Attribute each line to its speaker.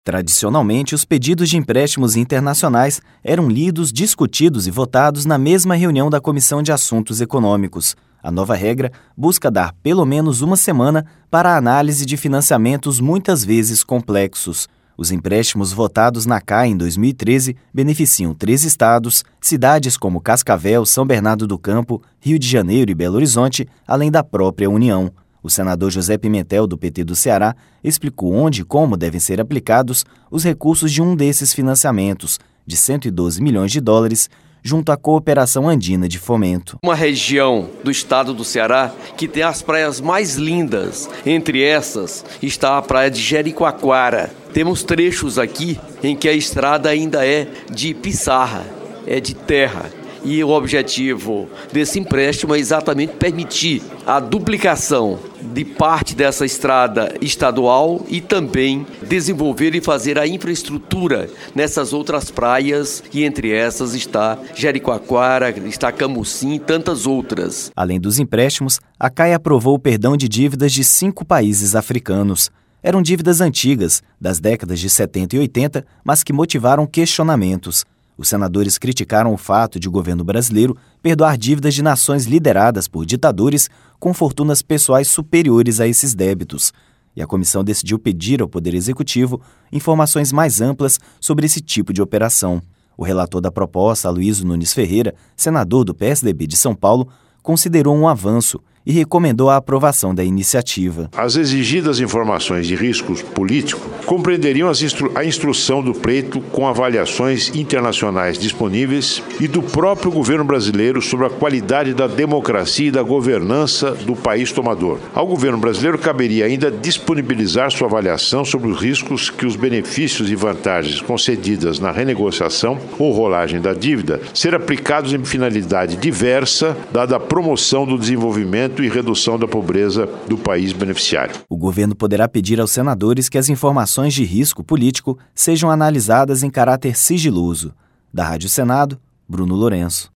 Speaker 1: Tradicionalmente, os pedidos de empréstimos internacionais eram lidos, discutidos e votados na mesma reunião da Comissão de Assuntos Econômicos. A nova regra busca dar pelo menos uma semana para a análise de financiamentos muitas vezes complexos. Os empréstimos votados na CAI em 2013 beneficiam 3 estados, cidades como Cascavel, São Bernardo do Campo, Rio de Janeiro e Belo Horizonte, além da própria União. O senador José Pimentel, do PT do Ceará, explicou onde e como devem ser aplicados os recursos de um desses financiamentos, de 112 milhões de dólares, junto à Cooperação Andina de Fomento.
Speaker 2: Uma região do estado do Ceará que tem as praias mais lindas. Entre essas está a praia de Jericoacoara. Temos trechos aqui em que a estrada ainda é de pissarra, é de terra. E o objetivo desse empréstimo é exatamente permitir a duplicação de parte dessa estrada estadual e também desenvolver e fazer a infraestrutura nessas outras praias, e entre essas está Jericoacoara, está Camucim e tantas outras.
Speaker 1: Além dos empréstimos, a CAI aprovou o perdão de dívidas de 5 países africanos. Eram dívidas antigas, das décadas de 70 e 80, mas que motivaram questionamentos. Os senadores criticaram o fato de o governo brasileiro perdoar dívidas de nações lideradas por ditadores com fortunas pessoais superiores a esses débitos. E a comissão decidiu pedir ao Poder Executivo informações mais amplas sobre esse tipo de operação. O relator da proposta, Aloysio Nunes Ferreira, senador do PSDB de São Paulo, considerou um avanço e recomendou a aprovação da iniciativa.
Speaker 3: As exigidas informações de risco político compreenderiam a instrução do pleito com avaliações internacionais disponíveis e do próprio governo brasileiro sobre a qualidade da democracia e da governança do país tomador. Ao governo brasileiro caberia ainda disponibilizar sua avaliação sobre os riscos que os benefícios e vantagens concedidas na renegociação ou rolagem da dívida ser aplicados em finalidade diversa, dada a promoção do desenvolvimento e redução da pobreza do país beneficiário.
Speaker 1: O governo poderá pedir aos senadores que as informações de risco político sejam analisadas em caráter sigiloso. Da Rádio Senado, Bruno Lourenço.